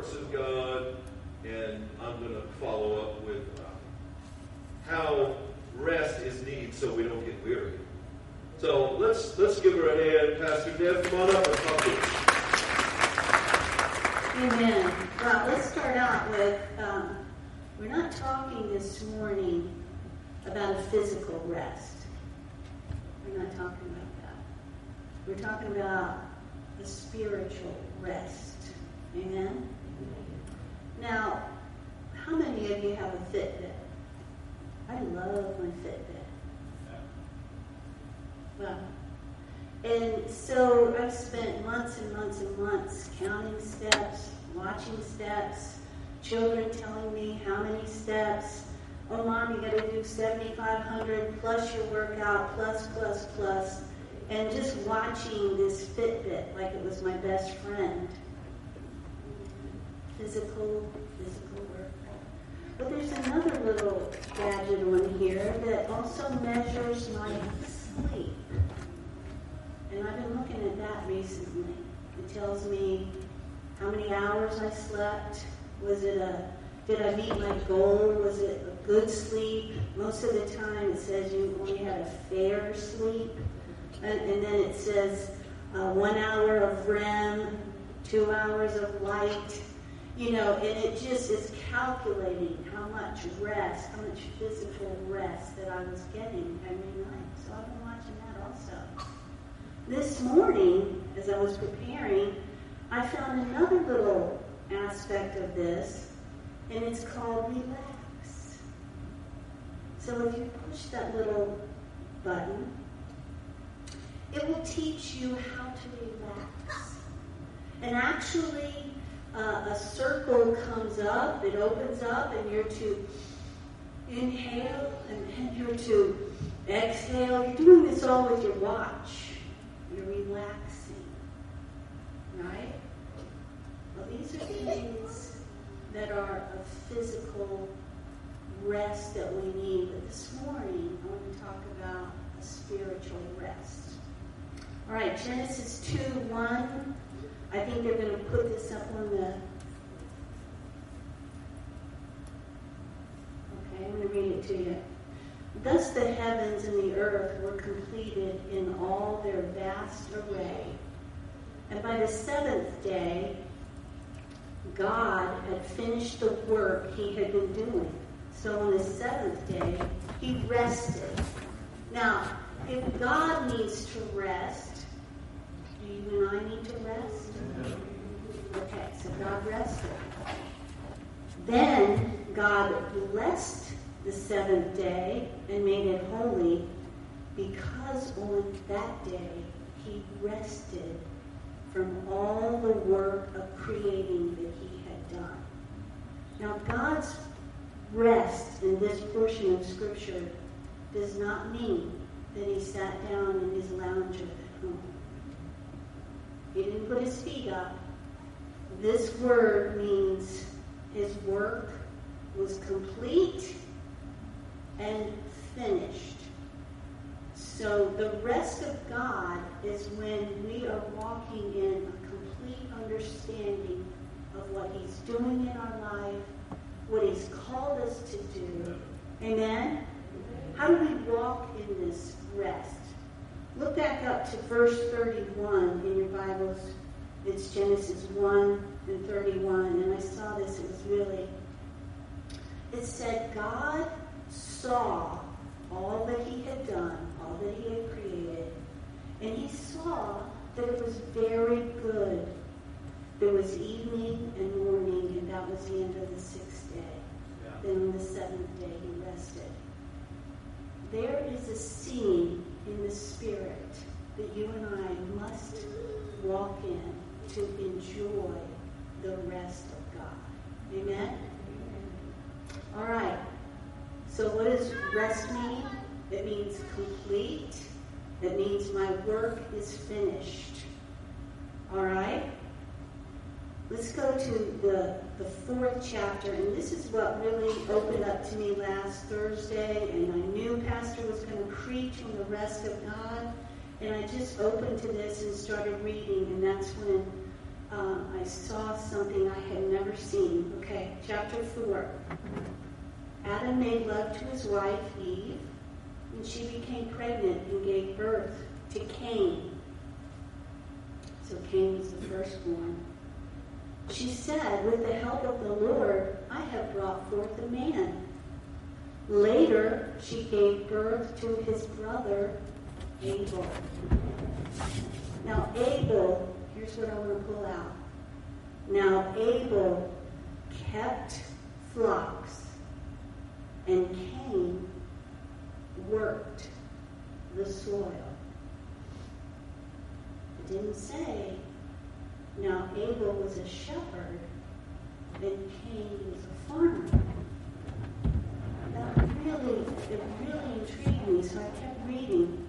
works of God, and I'm going to follow up with how rest is needed so we don't get weary. So let's give her a hand. Pastor Deb, come on up and talk to us. Amen. Well, let's start out with, we're not talking this morning about a physical rest. We're not talking about that. We're talking about a spiritual rest. Amen? Now, how many of you have a Fitbit? I love my Fitbit. Well, and so I've spent months and months and months counting steps, watching steps, children telling me how many steps. Oh, Mom, you got to do 7,500 plus your workout, plus, and just watching this Fitbit like it was my best friend. Physical work. But there's another little gadget on here that also measures my sleep. And I've been looking at that recently. It tells me how many hours I slept. Did I meet my goal? Was it a good sleep? Most of the time it says you only had a fair sleep. And then it says 1 hour of REM, 2 hours of light. And it just is calculating how much rest, how much physical rest that I was getting every night. So I've been watching that also. This morning, as I was preparing, I found another little aspect of this, and it's called relax. So if you push that little button, it will teach you how to relax. And actually, a circle comes up, it opens up, and you're to inhale, and then you're to exhale. You're doing this all with your watch. You're relaxing, right? Well, these are things that are a physical rest that we need. But this morning, I want to talk about a spiritual rest. All right, Genesis 2:1. I think they're going to put this up on the... Okay, I'm going to read it to you. Thus the heavens and the earth were completed in all their vast array. And by the seventh day, God had finished the work he had been doing. So on the seventh day, he rested. Now, if God needs to rest, do you and I need to rest? Okay, so God rested. Then God blessed the seventh day and made it holy, because on that day he rested from all the work of creating that he had done. Now, God's rest in this portion of Scripture does not mean that he sat down in his lounger at home. He didn't put his feet up. This word means his work was complete and finished. So the rest of God is when we are walking in a complete understanding of what he's doing in our life, what he's called us to do. Amen? How do we walk in this rest? Look back up to verse 31 in your Bibles. It's Genesis 1 and 31. And I saw this. It said, God saw all that he had done, all that he had created. And he saw that it was very good. There was evening and morning, and that was the end of the sixth day. Yeah. Then on the seventh day he rested. There is a scene in the Spirit that you and I must walk in to enjoy the rest of God. Amen? All right. So what does rest mean? It means complete. It means my work is finished. All right? Let's go to the fourth chapter, and this is what really opened up to me last Thursday, and I knew Pastor was going to preach on the rest of God, and I just opened to this and started reading, and that's when I saw something I had never seen. Okay, chapter 4. Adam made love to his wife, Eve, and she became pregnant and gave birth to Cain. So Cain was the firstborn. She said, with the help of the Lord, I have brought forth a man. Later, she gave birth to his brother, Abel. Now, Abel, here's what I want to pull out. Now, Abel kept flocks, and Cain worked the soil. It didn't say, now Abel was a shepherd, and Cain was a farmer. That really intrigued me, so I kept reading.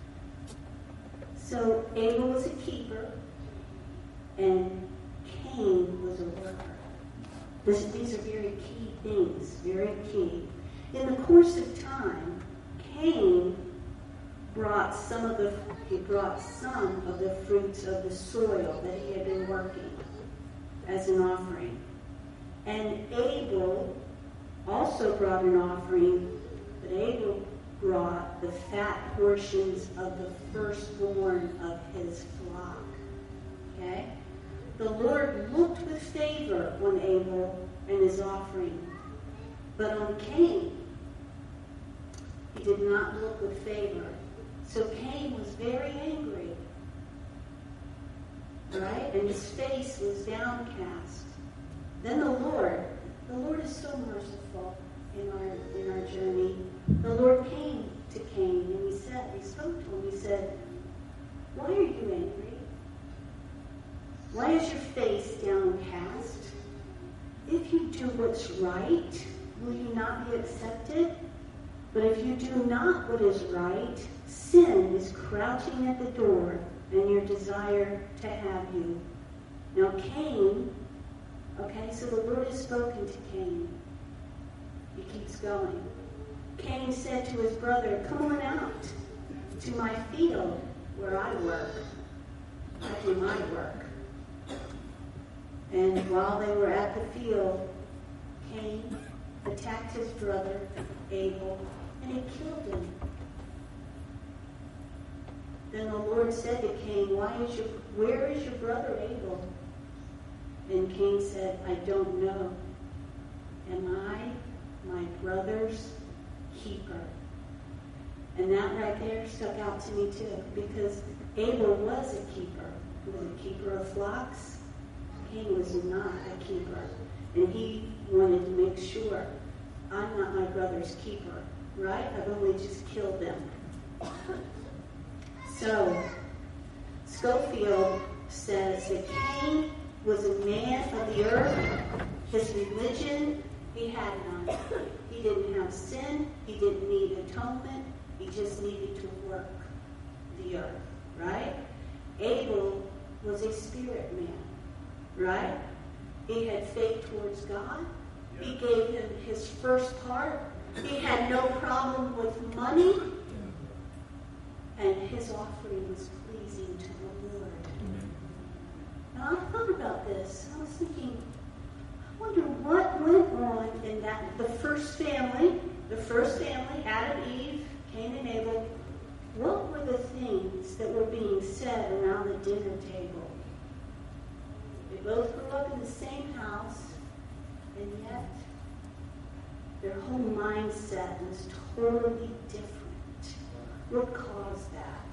So Abel was a keeper, and Cain was a worker. These are very key things, very key. In the course of time, Cain brought some of the fruits of the soil that he had been working as an offering. And Abel also brought an offering, but Abel brought the fat portions of the firstborn of his flock. Okay? The Lord looked with favor on Abel and his offering, but on Cain, he did not look with favor. So Cain was very angry, right? And his face was downcast. Then the Lord is so merciful in our journey. The Lord came to Cain and he spoke to him. He said, why are you angry? Why is your face downcast? If you do what's right, will you not be accepted? But if you do not what is right, sin is crouching at the door, and your desire to have you. Now Cain, okay, so the Lord has spoken to Cain. He keeps going. Cain said to his brother, come on out to my field where I work. I do my work. And while they were at the field, Cain attacked his brother Abel, and he killed him. Then the Lord said to Cain, where is your brother Abel? And Cain said, I don't know. Am I my brother's keeper? And that right there stuck out to me too, because Abel was a keeper. He was a keeper of flocks. Cain was not a keeper. And he wanted to make sure, I'm not my brother's keeper, right? I've only just killed them. So, Schofield says that Cain was a man of the earth. His religion, he had none. He didn't have sin. He didn't need atonement. He just needed to work the earth, right? Abel was a spirit man, right? He had faith towards God. He gave him his first part. He had no problem with money. And his offering was pleasing to the Lord. Now, I thought about this. I was thinking, I wonder what went on in the first family, Adam, Eve, Cain, and Abel. What were the things that were being said around the dinner table? They both grew up in the same house, and yet their whole mindset was totally different. What caused that?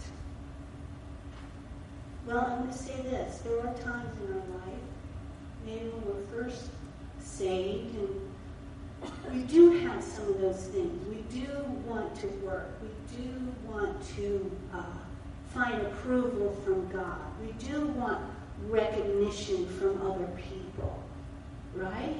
Well, I'm going to say this. There are times in our life, maybe when we're first saved, and we do have some of those things. We do want to work. We do want to find approval from God. We do want recognition from other people, right?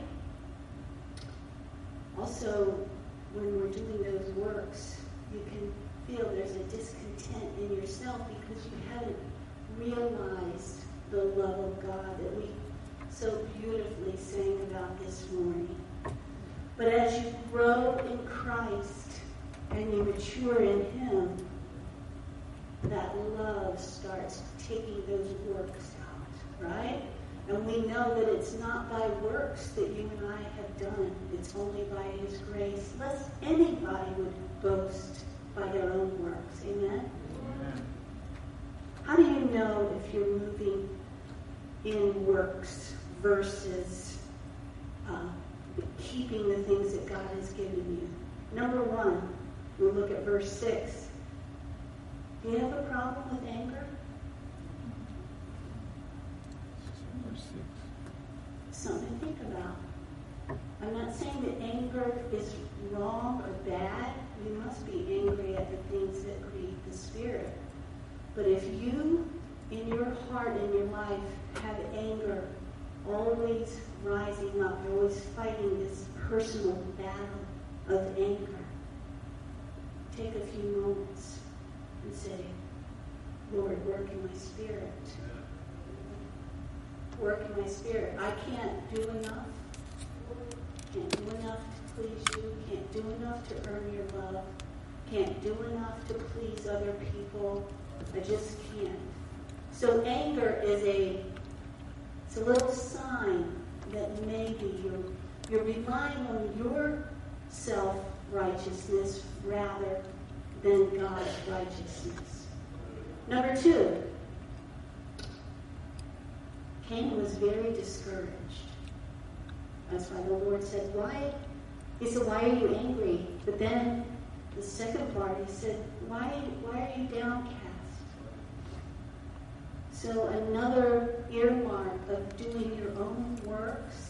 Also, when we're doing those works, you can feel there's a discontent in yourself because you haven't realized the love of God that we so beautifully sang about this morning. But as you grow in Christ and you mature in Him, that love starts taking those works out, right? And we know that it's not by works that you and I have done. It's only by his grace. Lest anybody would boast by their own works. Amen? Amen. How do you know if you're moving in works versus keeping the things that God has given you? Number one, we look at verse 6. Do you have a problem with anger? Something to think about. I'm not saying that anger is wrong or bad. You must be angry at the things that grieve the Spirit. But if you, in your heart and your life, have anger always rising up, you're always fighting this personal battle of anger, take a few moments and say, Lord, work in my spirit. Work in my spirit. I can't do enough. Can't do enough to please you. Can't do enough to earn your love. Can't do enough to please other people. I just can't. So anger is it's a little sign that maybe you're relying on your self-righteousness rather than God's righteousness. Number 2, Cain was very discouraged. That's why the Lord said, why? He said, why are you angry? But then the second part, he said, why are you downcast? So another earmark of doing your own works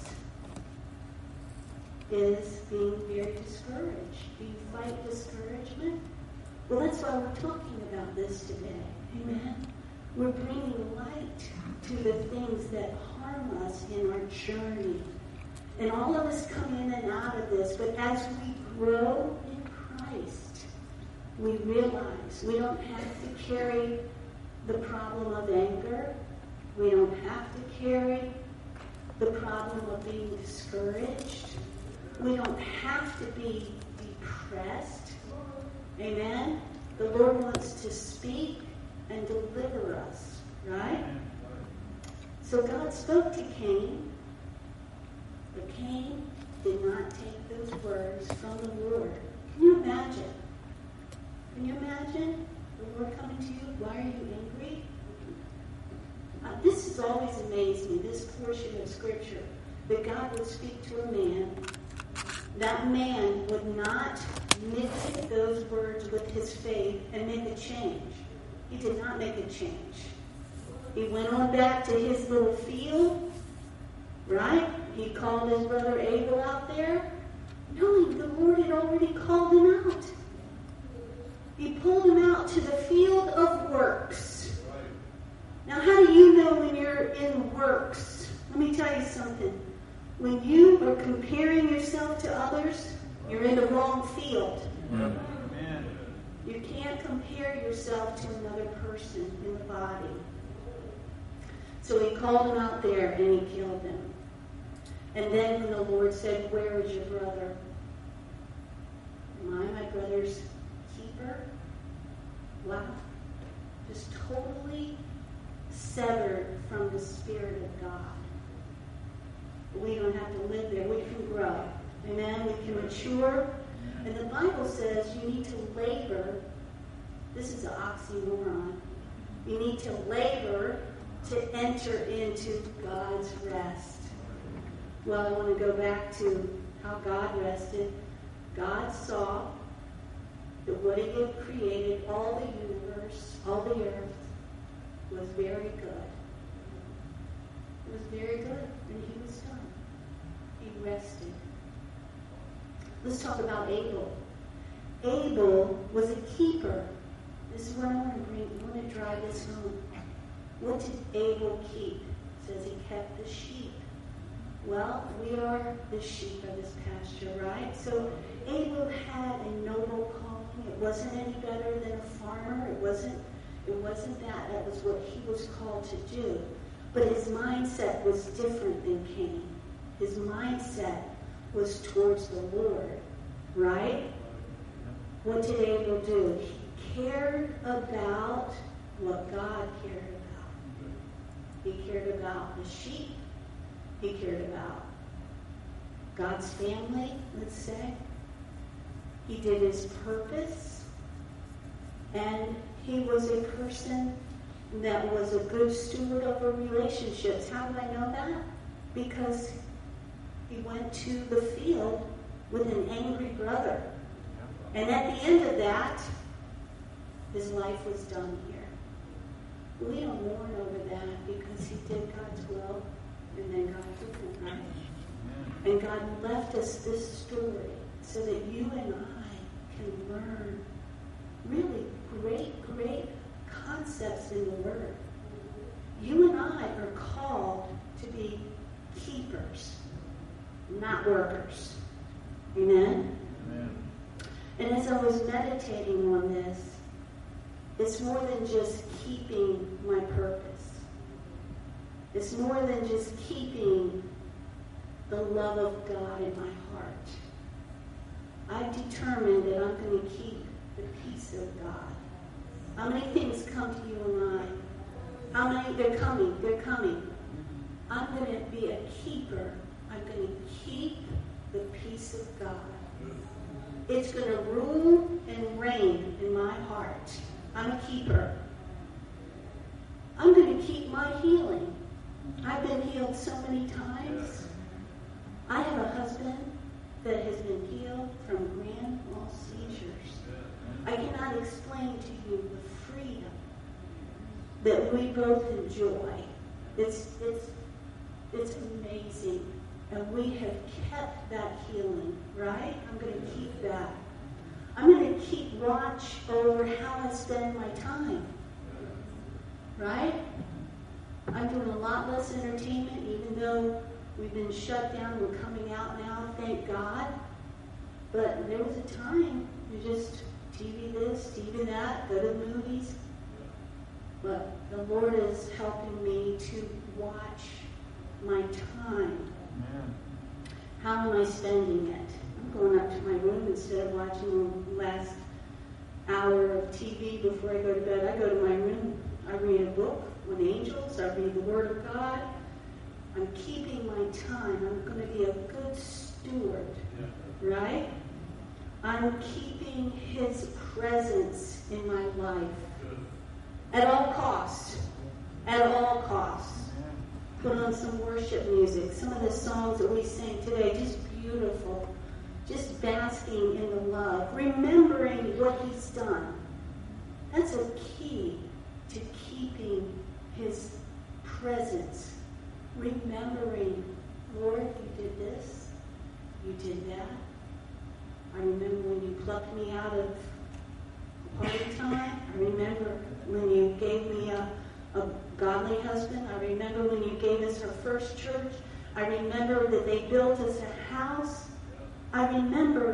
is being very discouraged. Do you fight discouragement? Well, that's why we're talking about this today. Amen? We're bringing light to the things that harm us in our journey. And all of us come in and out of this, but as we grow in Christ, we realize we don't have to carry the problem of anger. We don't have to carry the problem of being discouraged. We don't have to be depressed. Amen? The Lord wants to speak and deliver us, right? So God spoke to Cain, but Cain did not take those words from the Lord. Can you imagine? Can you imagine the Lord coming to you? Why are you angry? This has always amazed me, this portion of Scripture, that God would speak to a man. That man would not nitpick those words with his faith and make a change. He did not make a change. He went on back to his little field, right? He called his brother Abel out there, knowing the Lord had already called him out. He pulled him out to the field of works. Now, how do you know when you're in works? Let me tell you something. When you are comparing yourself to others, you're in the wrong field. Amen. You can't compare yourself to another person in the body. So he called him out there and he killed him. And then when the Lord said, where is your brother? Am I my brother's keeper? Wow. Just totally severed from the Spirit of God. We don't have to live there. We can grow. Amen? We can mature. And the Bible says you need to labor. This is an oxymoron. You need to labor to enter into God's rest. Well, I want to go back to how God rested. God saw that what he had created, all the universe, all the earth, was very good. It was very good, and he was done. He rested. Let's talk about Abel. Abel was a keeper. This is what I want to bring. I want to drive this home. What did Abel keep? It says he kept the sheep. Well, we are the sheep of his pasture, right? So Abel had a noble calling. It wasn't any better than a farmer. It wasn't that. That was what he was called to do. But his mindset was different than Cain. His mindset was towards the Lord, right? What did Abel do? He cared about what God cared about. He cared about the sheep. He cared about God's family, let's say. He did his purpose. And he was a person that was a good steward over relationships. How do I know that? Because he went to the field with an angry brother. And at the end of that, his life was done here. We don't mourn over that because he did God's will and then God took him, right? And God left us this story so that you and I can learn really great concepts in the Word. You and I are called to be keepers, not workers. Amen? Amen. And as I was meditating on this, it's more than just keeping my purpose. It's more than just keeping the love of God in my heart. I've determined that I'm going to keep the peace of God. How many things come to you and I? How many? They're coming. They're coming. I'm going to be a keeper. I'm going to keep the peace of God. It's going to rule and reign in my heart. I'm a keeper. I'm going to keep my healing. I've been healed so many times. I have a husband that has been healed from grand mal seizures. I cannot explain to you the freedom that we both enjoy. It's amazing. And we have kept that healing, right? I'm going to keep that. I'm going to keep watch over how I spend my time, right? I'm doing a lot less entertainment, even though we've been shut down. We're coming out now, thank God. But there was a time you just TV this, TV that, go to the movies. But the Lord is helping me to watch my time. Amen. How am I spending it? I'm going up to my room instead of watching the last hour of TV before I go to bed. I go to my room. I read a book with angels. I read the Word of God. I'm keeping my time. I'm going to be a good steward, right? I'm keeping His presence in my life at all costs. At all costs. Put on some worship music. Some of the songs that we sang today, just beautiful. Just basking in the love. Remembering what He's done. That's a key to keeping His presence. Remembering, Lord, you did this. You did that. I remember when you plucked me out of party time. I remember when you gave me a godly husband. I remember when you gave us our first church. I remember that they built us a house. I remember.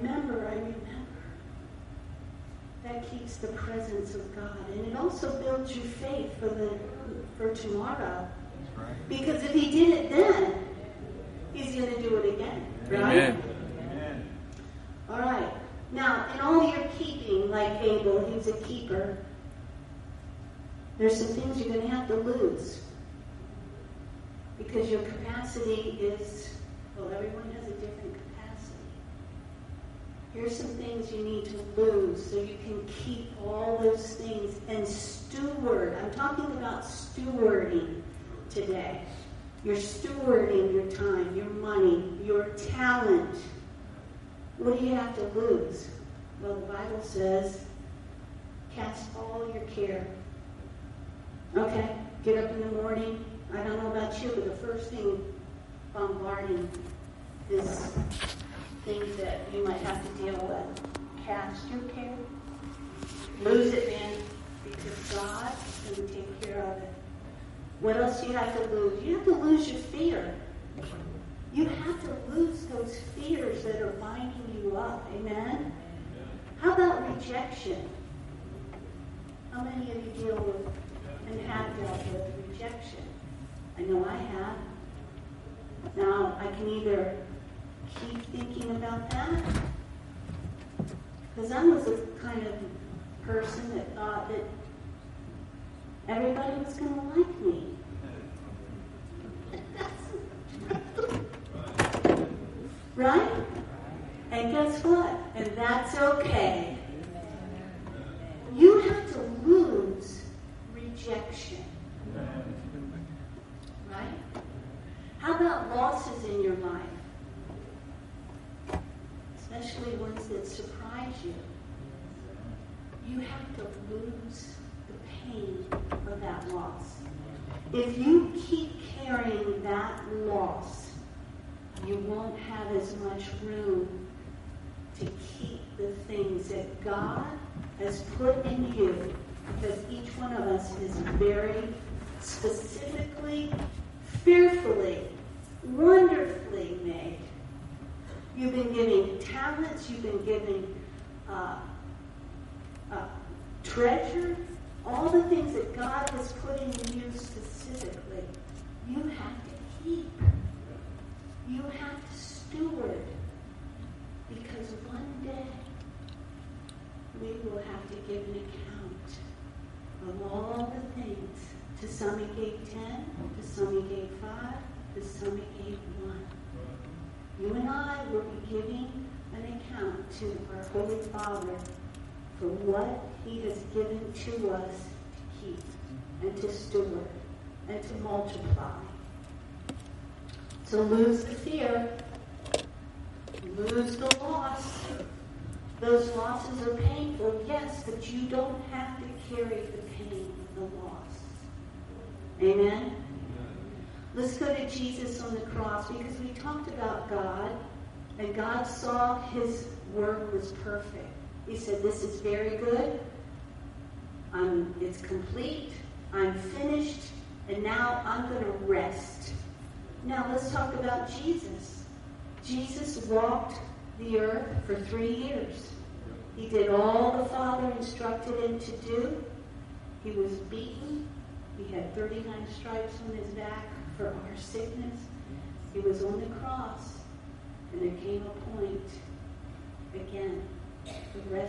That keeps the presence of God. And it also builds your faith for tomorrow. Right. Because if He did it then, He's going to do it again. Right? Amen. Amen. All right. Now, in all your keeping, like Abel, he was a keeper, there's some things you're going to have to lose. Because your capacity is, well, everyone has a different capacity. Here's some things you need to lose so you can keep all those things and steward. I'm talking about stewarding today. You're stewarding your time, your money, your talent. What do you have to lose? Well, the Bible says, cast all your care. Okay, get up in the morning. I don't know about you, but the first thing bombarding is things that you might have to deal with. Cast your care. Lose it, man, because God is going to take care of it. What else do you have to lose? You have to lose your fear. You have to lose those fears that are binding you up. Amen? How about rejection? How many of you deal with and have dealt with rejection? I know I have. Now, I can either keep thinking about that, because I was the kind of person that thought that everybody was going to like me. Right? And guess what? And that's okay. You have to lose rejection. Right? How about losses in your life? Especially ones that surprise you. You have to lose the pain of that loss. If you keep carrying that loss, you won't have as much room to keep the things that God has put in you, because each one of us is very specifically, fearfully, wonderfully made. You've been given talents, you've been given treasure, all the things that God has put in you specifically, you have to keep. You have to steward. Because one day, we will have to give an account of all the things. To some he gave 10, to some he gave 5, to some he gave 1. You and I will be giving an account to our Holy Father for what he has given to us to keep and to steward and to multiply. So lose the fear. Lose the loss. Those losses are painful, yes, but you don't have to carry the pain of the loss. Amen? Let's go to Jesus on the cross, because we talked about God, and God saw his work was perfect. He said, this is very good. It's complete. I'm finished. And now I'm going to rest. Now let's talk about Jesus. Jesus walked the earth for 3 years. He did all the Father instructed him to do. He was beaten. He had 39 stripes on his back for our sickness. He was on the cross. And there came a point, again, the rest.